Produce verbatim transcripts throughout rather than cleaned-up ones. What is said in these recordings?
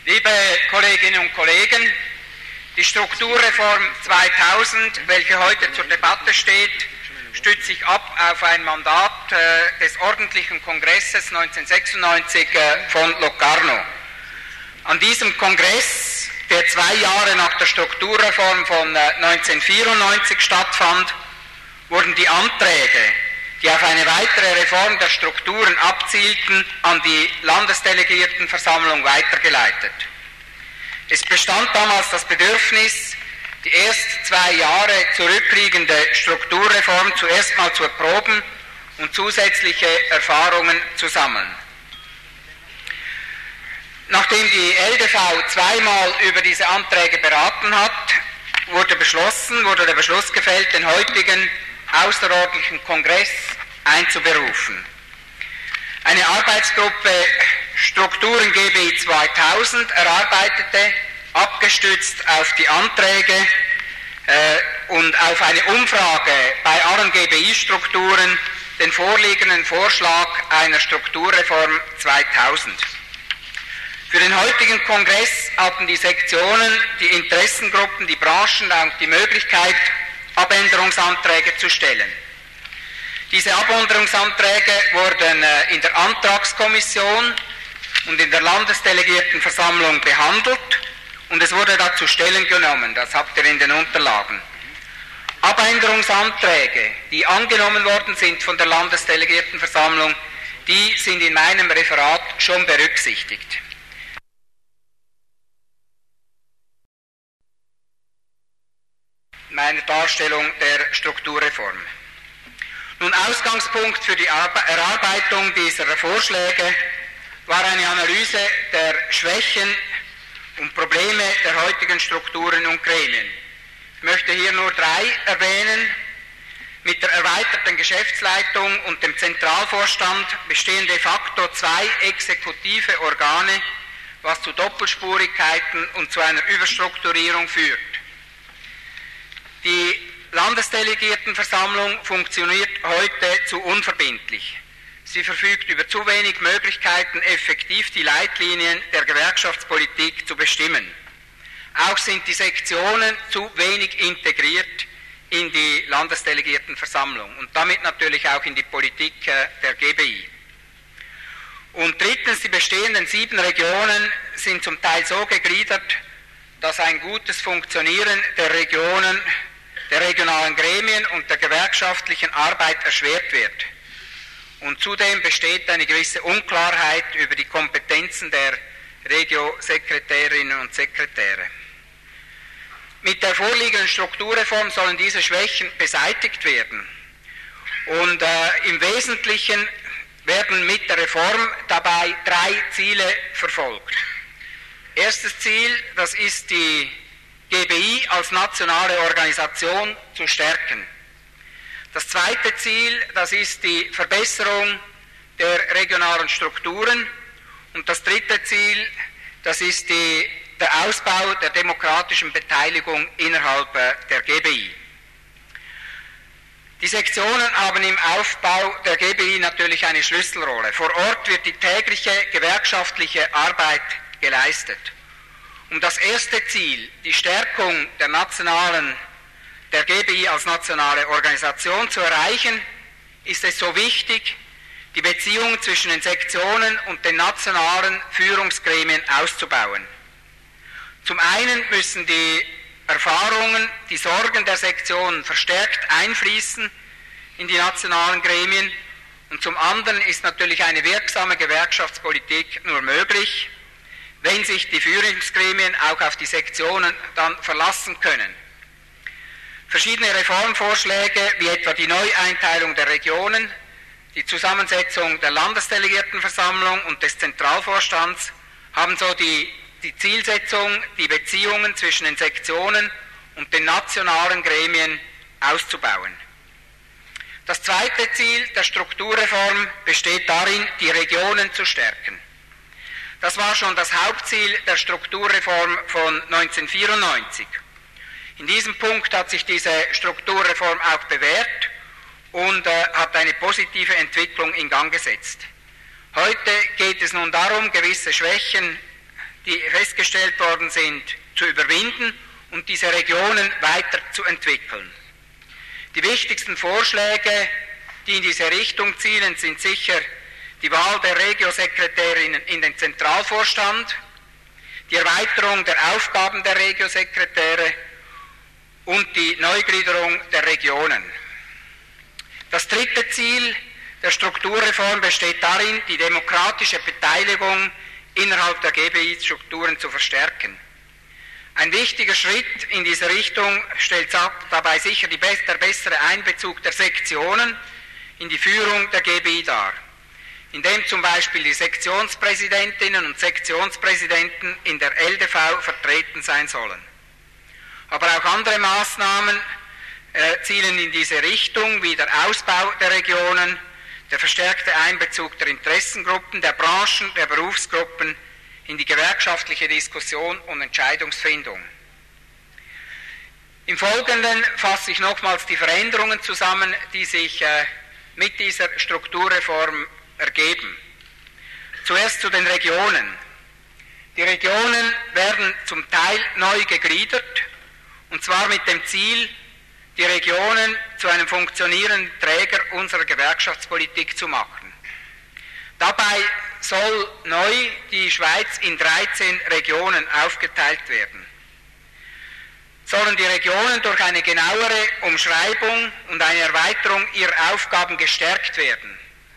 Liebe Kolleginnen und Kollegen, die Strukturreform zweitausend, welche heute zur Debatte steht, stützt sich ab auf ein Mandat äh, des ordentlichen Kongresses neunzehnhundertsechsundneunzig äh, von Locarno. An diesem Kongress, der zwei Jahre nach der Strukturreform von äh, neunzehnhundertvierundneunzig stattfand, wurden die Anträge, die auf eine weitere Reform der Strukturen abzielten, an die Landesdelegiertenversammlung weitergeleitet. Es bestand damals das Bedürfnis, die erst zwei Jahre zurückliegende Strukturreform zuerst mal zu erproben und zusätzliche Erfahrungen zu sammeln. Nachdem die L D V zweimal über diese Anträge beraten hat, wurde beschlossen, wurde der Beschluss gefällt, den heutigen außerordentlichen Kongress einzuberufen. Eine Arbeitsgruppe Strukturen G B I zweitausend erarbeitete, abgestützt auf die Anträge äh, und auf eine Umfrage bei allen G B I-Strukturen, den vorliegenden Vorschlag einer Strukturreform zweitausend. Für den heutigen Kongress hatten die Sektionen, die Interessengruppen, die Branchen auch die Möglichkeit, Abänderungsanträge zu stellen. Diese Abänderungsanträge wurden in der Antragskommission und in der Landesdelegiertenversammlung behandelt und es wurde dazu Stellung genommen, das habt ihr in den Unterlagen. Abänderungsanträge, die angenommen worden sind von der Landesdelegiertenversammlung, die sind in meinem Referat schon berücksichtigt. Meiner Darstellung der Strukturreform. Nun, Ausgangspunkt für die Erarbeitung dieser Vorschläge war eine Analyse der Schwächen und Probleme der heutigen Strukturen und Gremien. Ich möchte hier nur drei erwähnen. Mit der erweiterten Geschäftsleitung und dem Zentralvorstand bestehen de facto zwei exekutive Organe, was zu Doppelspurigkeiten und zu einer Überstrukturierung führt. Die Landesdelegiertenversammlung funktioniert heute zu unverbindlich. Sie verfügt über zu wenig Möglichkeiten, effektiv die Leitlinien der Gewerkschaftspolitik zu bestimmen. Auch sind die Sektionen zu wenig integriert in die Landesdelegiertenversammlung und damit natürlich auch in die Politik der G B I. Und drittens, die bestehenden sieben Regionen sind zum Teil so gegliedert, dass ein gutes Funktionieren der Regionen, der regionalen Gremien und der gewerkschaftlichen Arbeit erschwert wird. Und zudem besteht eine gewisse Unklarheit über die Kompetenzen der Regio-Sekretärinnen und Sekretäre. Mit der vorliegenden Strukturreform sollen diese Schwächen beseitigt werden. Und äh, im Wesentlichen werden mit der Reform dabei drei Ziele verfolgt. Erstes Ziel, das ist die G B I als nationale Organisation zu stärken. Das zweite Ziel, das ist die Verbesserung der regionalen Strukturen. Und das dritte Ziel, das ist die, der Ausbau der demokratischen Beteiligung innerhalb der G B I. Die Sektionen haben im Aufbau der G B I natürlich eine Schlüsselrolle. Vor Ort wird die tägliche gewerkschaftliche Arbeit geleistet. Um das erste Ziel, die Stärkung der nationalen, der G B I als nationale Organisation zu erreichen, ist es so wichtig, die Beziehungen zwischen den Sektionen und den nationalen Führungsgremien auszubauen. Zum einen müssen die Erfahrungen, die Sorgen der Sektionen verstärkt einfließen in die nationalen Gremien und zum anderen ist natürlich eine wirksame Gewerkschaftspolitik nur möglich, wenn sich die Führungsgremien auch auf die Sektionen dann verlassen können. Verschiedene Reformvorschläge, wie etwa die Neueinteilung der Regionen, die Zusammensetzung der Landesdelegiertenversammlung und des Zentralvorstands, haben so die, die Zielsetzung, die Beziehungen zwischen den Sektionen und den nationalen Gremien auszubauen. Das zweite Ziel der Strukturreform besteht darin, die Regionen zu stärken. Das war schon das Hauptziel der Strukturreform von neunzehnhundertvierundneunzig. In diesem Punkt hat sich diese Strukturreform auch bewährt und äh, hat eine positive Entwicklung in Gang gesetzt. Heute geht es nun darum, gewisse Schwächen die festgestellt worden sind, zu überwinden und diese Regionen weiterzuentwickeln. Die wichtigsten Vorschläge, die in diese Richtung zielen, sind sicher die Wahl der Regiosekretärinnen in den Zentralvorstand, die Erweiterung der Aufgaben der Regiosekretäre und die Neugliederung der Regionen. Das dritte Ziel der Strukturreform besteht darin, die demokratische Beteiligung innerhalb der G B I-Strukturen zu verstärken. Ein wichtiger Schritt in diese Richtung stellt dabei sicher die, der bessere Einbezug der Sektionen in die Führung der G B I dar, indem zum Beispiel die Sektionspräsidentinnen und Sektionspräsidenten in der L D V vertreten sein sollen. Aber auch andere Maßnahmen äh, zielen in diese Richtung, wie der Ausbau der Regionen, der verstärkte Einbezug der Interessengruppen, der Branchen, der Berufsgruppen in die gewerkschaftliche Diskussion und Entscheidungsfindung. Im Folgenden fasse ich nochmals die Veränderungen zusammen, die sich äh, mit dieser Strukturreform ergeben. Zuerst zu den Regionen. Die Regionen werden zum Teil neu gegliedert, und zwar mit dem Ziel, die Regionen zu einem funktionierenden Träger unserer Gewerkschaftspolitik zu machen. Dabei soll neu die Schweiz in dreizehn Regionen aufgeteilt werden. Sollen die Regionen durch eine genauere Umschreibung und eine Erweiterung ihrer Aufgaben gestärkt werden.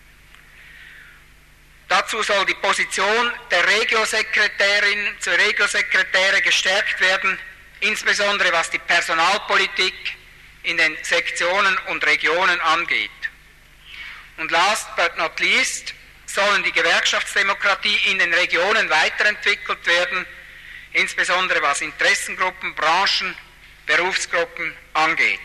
Dazu soll die Position der Regiosekretärin zur Regiosekretäre gestärkt werden, insbesondere was die Personalpolitik in den Sektionen und Regionen angeht. Und last but not least sollen die Gewerkschaftsdemokratie in den Regionen weiterentwickelt werden, insbesondere was Interessengruppen, Branchen, Berufsgruppen angeht.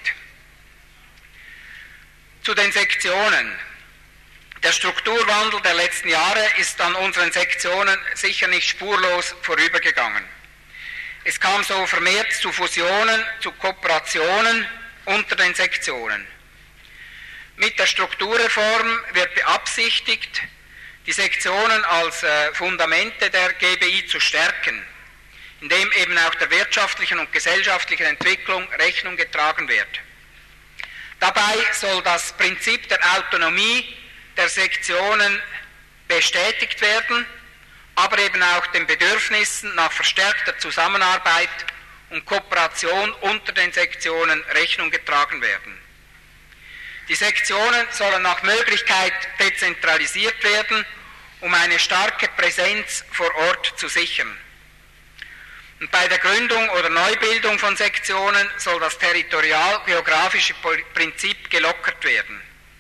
Zu den Sektionen. Der Strukturwandel der letzten Jahre ist an unseren Sektionen sicher nicht spurlos vorübergegangen. Es kam so vermehrt zu Fusionen, zu Kooperationen unter den Sektionen. Mit der Strukturreform wird beabsichtigt, die Sektionen als äh, Fundamente der G B I zu stärken, indem eben auch der wirtschaftlichen und gesellschaftlichen Entwicklung Rechnung getragen wird. Dabei soll das Prinzip der Autonomie der Sektionen bestätigt werden, aber eben auch den Bedürfnissen nach verstärkter Zusammenarbeit und Kooperation unter den Sektionen Rechnung getragen werden. Die Sektionen sollen nach Möglichkeit dezentralisiert werden, um eine starke Präsenz vor Ort zu sichern. Und bei der Gründung oder Neubildung von Sektionen soll das territorial-geografische Prinzip gelockert werden.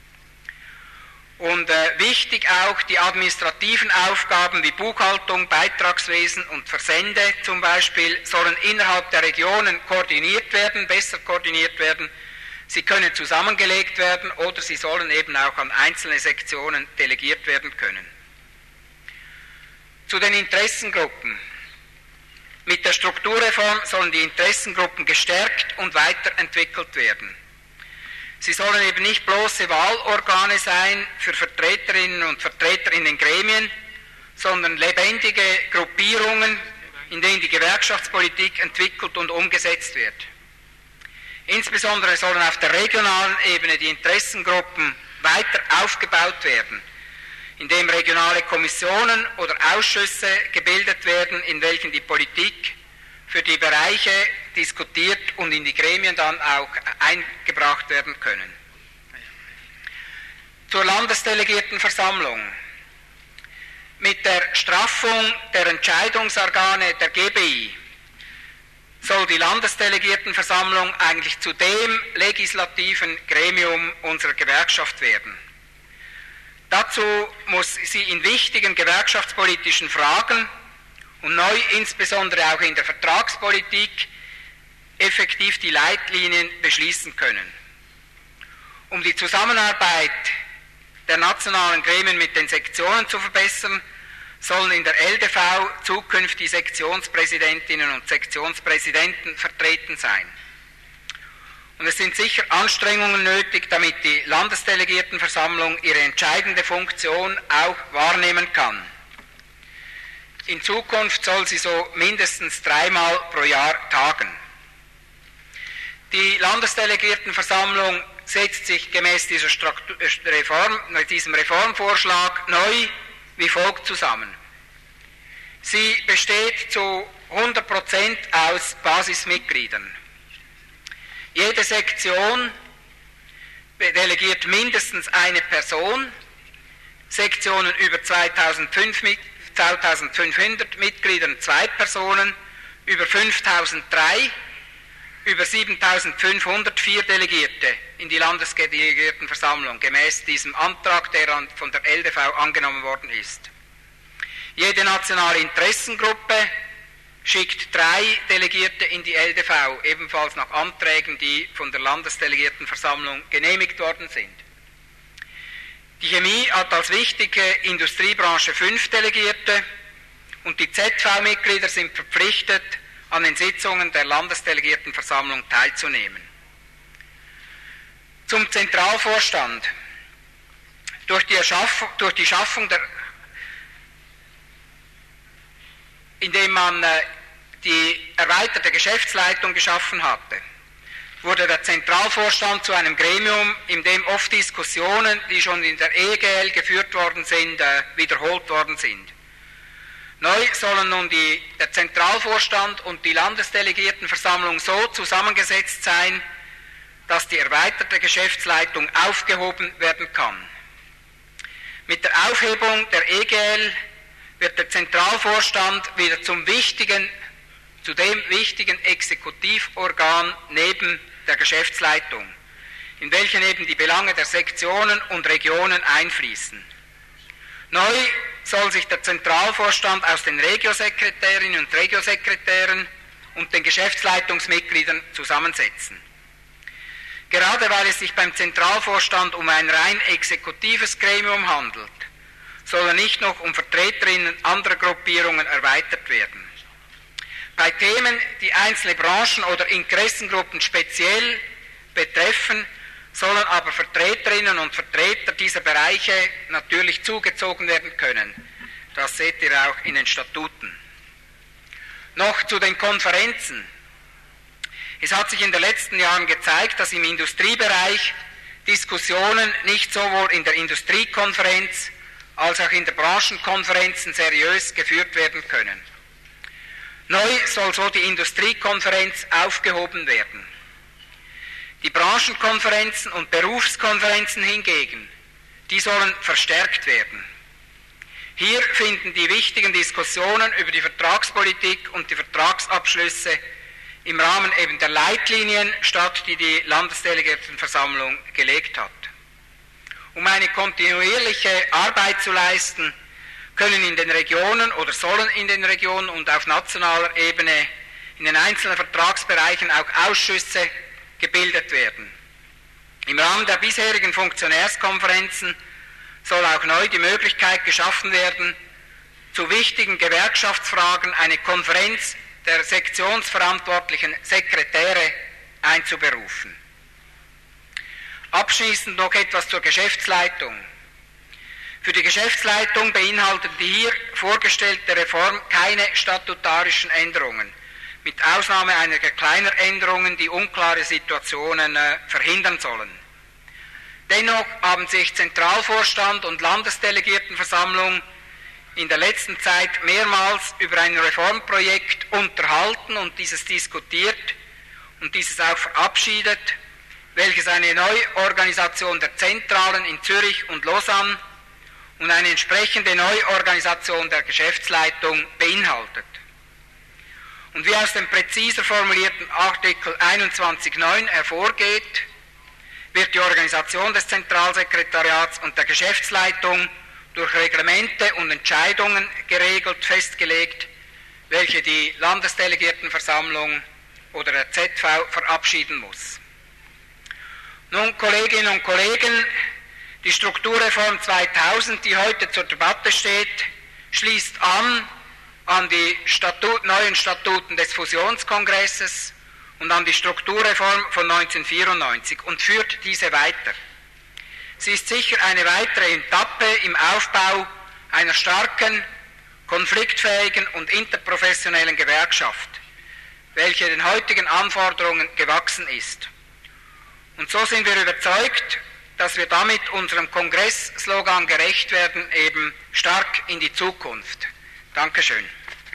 Und äh, wichtig auch, die administrativen Aufgaben wie Buchhaltung, Beitragswesen und Versende zum Beispiel sollen innerhalb der Regionen koordiniert werden, besser koordiniert werden. Sie können zusammengelegt werden oder sie sollen eben auch an einzelne Sektionen delegiert werden können. Zu den Interessengruppen. Mit der Strukturreform sollen die Interessengruppen gestärkt und weiterentwickelt werden. Sie sollen eben nicht bloße Wahlorgane sein für Vertreterinnen und Vertreter in den Gremien, sondern lebendige Gruppierungen, in denen die Gewerkschaftspolitik entwickelt und umgesetzt wird. Insbesondere sollen auf der regionalen Ebene die Interessengruppen weiter aufgebaut werden, indem regionale Kommissionen oder Ausschüsse gebildet werden, in welchen die Politik für die Bereiche diskutiert und in die Gremien dann auch eingebracht werden können. Zur Landesdelegiertenversammlung. Mit der Straffung der Entscheidungsorgane der G B I soll die Landesdelegiertenversammlung eigentlich zu dem legislativen Gremium unserer Gewerkschaft werden. Dazu muss sie in wichtigen gewerkschaftspolitischen Fragen und neu insbesondere auch in der Vertragspolitik effektiv die Leitlinien beschließen können. Um die Zusammenarbeit der nationalen Gremien mit den Sektionen zu verbessern, sollen in der L D V zukünftig Sektionspräsidentinnen und Sektionspräsidenten vertreten sein. Und es sind sicher Anstrengungen nötig, damit die Landesdelegiertenversammlung ihre entscheidende Funktion auch wahrnehmen kann. In Zukunft soll sie so mindestens dreimal pro Jahr tagen. Die Landesdelegiertenversammlung setzt sich gemäß dieser Reform, diesem Reformvorschlag neu wie folgt zusammen. Sie besteht zu hundert Prozent aus Basismitgliedern. Jede Sektion delegiert mindestens eine Person, Sektionen über zweitausendfünfhundert Mitgliedern zwei Personen, über fünftausend drei, über siebentausendfünfhundert vier Delegierte in die Landesdelegiertenversammlung, gemäß diesem Antrag, der von der L D V angenommen worden ist. Jede nationale Interessengruppe schickt drei Delegierte in die L D V, ebenfalls nach Anträgen, die von der Landesdelegiertenversammlung genehmigt worden sind. Die Chemie hat als wichtige Industriebranche fünf Delegierte und die Z V-Mitglieder sind verpflichtet, an den Sitzungen der Landesdelegiertenversammlung teilzunehmen. Zum Zentralvorstand. Durch die, Erschaffung, durch die Schaffung der, indem man äh, die erweiterte Geschäftsleitung geschaffen hatte, wurde der Zentralvorstand zu einem Gremium, in dem oft Diskussionen, die schon in der E G L geführt worden sind, äh, wiederholt worden sind. Neu sollen nun die, der Zentralvorstand und die Landesdelegiertenversammlung so zusammengesetzt sein, dass die erweiterte Geschäftsleitung aufgehoben werden kann. Mit der Aufhebung der E G L wird der Zentralvorstand wieder zum wichtigen, zu dem wichtigen Exekutivorgan neben der Geschäftsleitung, in welchen eben die Belange der Sektionen und Regionen einfließen. Neu soll sich der Zentralvorstand aus den Regiosekretärinnen und Regiosekretären und den Geschäftsleitungsmitgliedern zusammensetzen. Gerade weil es sich beim Zentralvorstand um ein rein exekutives Gremium handelt, soll er nicht noch um Vertreterinnen anderer Gruppierungen erweitert werden. Bei Themen, die einzelne Branchen oder Interessengruppen speziell betreffen, sollen aber Vertreterinnen und Vertreter dieser Bereiche natürlich zugezogen werden können. Das seht ihr auch in den Statuten. Noch zu den Konferenzen. Es hat sich in den letzten Jahren gezeigt, dass im Industriebereich Diskussionen nicht sowohl in der Industriekonferenz als auch in der Branchenkonferenzen seriös geführt werden können. Neu soll so die Industriekonferenz aufgehoben werden. Die Branchenkonferenzen und Berufskonferenzen hingegen, die sollen verstärkt werden. Hier finden die wichtigen Diskussionen über die Vertragspolitik und die Vertragsabschlüsse im Rahmen eben der Leitlinien statt, die die Landesdelegiertenversammlung gelegt hat. Um eine kontinuierliche Arbeit zu leisten, können in den Regionen oder sollen in den Regionen und auf nationaler Ebene in den einzelnen Vertragsbereichen auch Ausschüsse gebildet werden. Im Rahmen der bisherigen Funktionärskonferenzen soll auch neu die Möglichkeit geschaffen werden, zu wichtigen Gewerkschaftsfragen eine Konferenz der sektionsverantwortlichen Sekretäre einzuberufen. Abschließend noch etwas zur Geschäftsleitung. Für die Geschäftsleitung beinhaltet die hier vorgestellte Reform keine statutarischen Änderungen, mit Ausnahme einiger kleiner Änderungen, die unklare Situationen äh, verhindern sollen. Dennoch haben sich Zentralvorstand und Landesdelegiertenversammlung in der letzten Zeit mehrmals über ein Reformprojekt unterhalten und dieses diskutiert und dieses auch verabschiedet, welches eine Neuorganisation der Zentralen in Zürich und Lausanne und eine entsprechende Neuorganisation der Geschäftsleitung beinhaltet. Und wie aus dem präziser formulierten Artikel einundzwanzig Absatz neun hervorgeht, wird die Organisation des Zentralsekretariats und der Geschäftsleitung durch Reglemente und Entscheidungen geregelt, festgelegt, welche die Landesdelegiertenversammlung oder der Z V verabschieden muss. Nun, Kolleginnen und Kollegen, die Strukturreform zweitausend, die heute zur Debatte steht, schließt an an die Statut, neuen Statuten des Fusionskongresses und an die Strukturreform von neunzehnhundertvierundneunzig und führt diese weiter. Sie ist sicher eine weitere Etappe im Aufbau einer starken konfliktfähigen und interprofessionellen Gewerkschaft, welche den heutigen Anforderungen gewachsen ist. Und so sind wir überzeugt, dass wir damit unserem Kongress-Slogan gerecht werden, eben stark in die Zukunft. Dankeschön.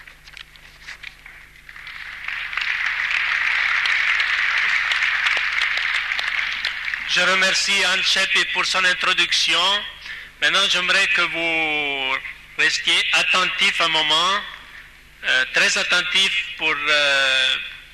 Je remercie Anne Scheppi pour son introduction. Maintenant, j'aimerais que vous restiez attentifs un moment, euh, très attentifs pour euh,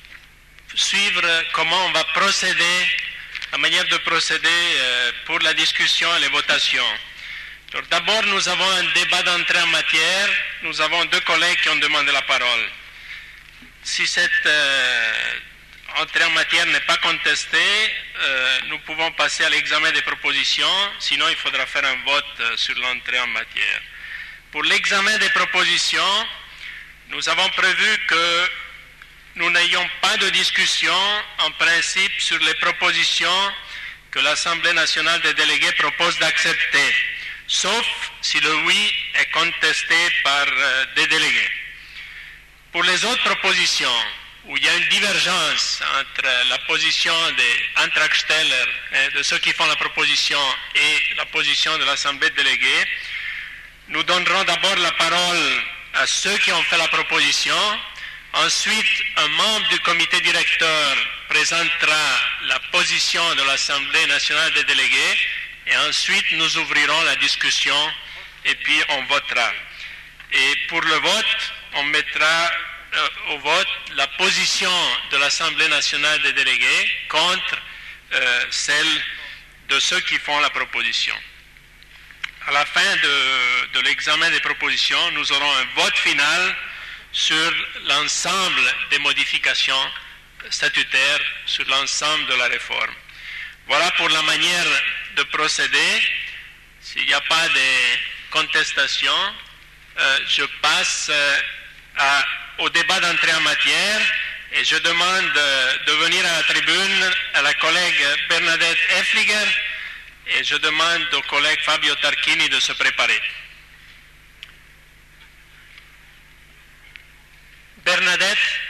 suivre comment on va procéder, la manière de procéder euh, pour la discussion et les votations. Donc, d'abord, nous avons un débat d'entrée en matière. Nous avons deux collègues qui ont demandé la parole. Si cette euh, entrée en matière n'est pas contestée, euh, nous pouvons passer à l'examen des propositions, sinon il faudra faire un vote euh, sur l'entrée en matière. Pour l'examen des propositions, nous avons prévu que nous n'ayons pas de discussion en principe sur les propositions que l'Assemblée nationale des délégués propose d'accepter, sauf si le oui est contesté par euh, des délégués. Pour les autres propositions, où il y a une divergence entre la position des Antragsteller, hein, de ceux qui font la proposition, et la position de l'Assemblée de délégués, nous donnerons d'abord la parole à ceux qui ont fait la proposition. Ensuite, un membre du comité directeur présentera la position de l'Assemblée nationale des délégués, et ensuite nous ouvrirons la discussion, et puis on votera. Et pour le vote, on mettra euh, au vote la position de l'Assemblée nationale des délégués contre euh, celle de ceux qui font la proposition. À la fin de, de l'examen des propositions, nous aurons un vote final sur l'ensemble des modifications statutaires, sur l'ensemble de la réforme. Voilà pour la manière de procéder. S'il n'y a pas de contestation, euh, je passe euh, à, au débat d'entrée en matière et je demande euh, de venir à la tribune à la collègue Bernadette Effliger et je demande au collègue Fabio Tarquini de se préparer. Bernadette.